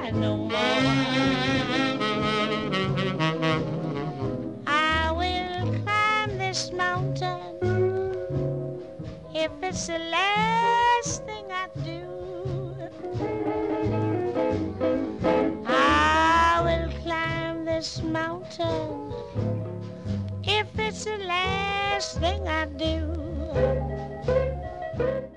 cry no more. I will climb this mountain if it's the last thing I do. I will climb this mountain if it's the last thing I do.